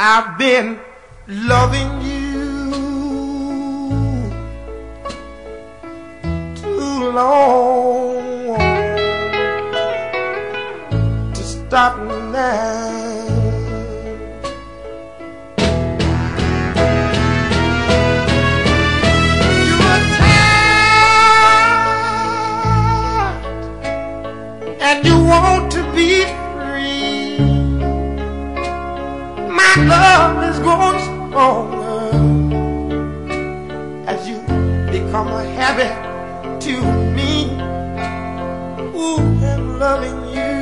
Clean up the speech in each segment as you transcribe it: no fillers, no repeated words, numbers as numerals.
I've been loving you too long to stop now. You're tired and you want to be free. My love is growing stronger as you become a habit to me. Ooh, I'm loving you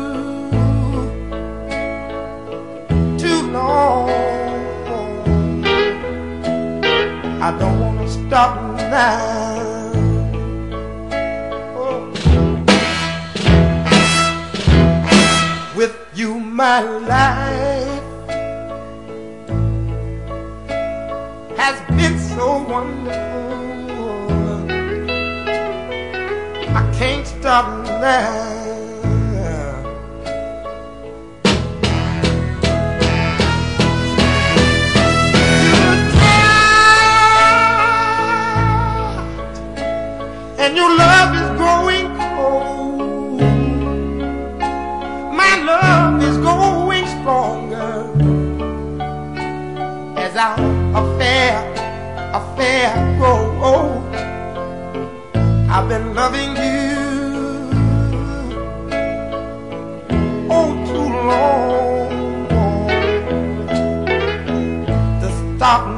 too long. I don't want to stop now. Oh. With you, my life has been so wonderful. I can't stop now. You're tired and your love is growing cold. My love is growing stronger as our affair grow old. I've been loving you oh too long to stop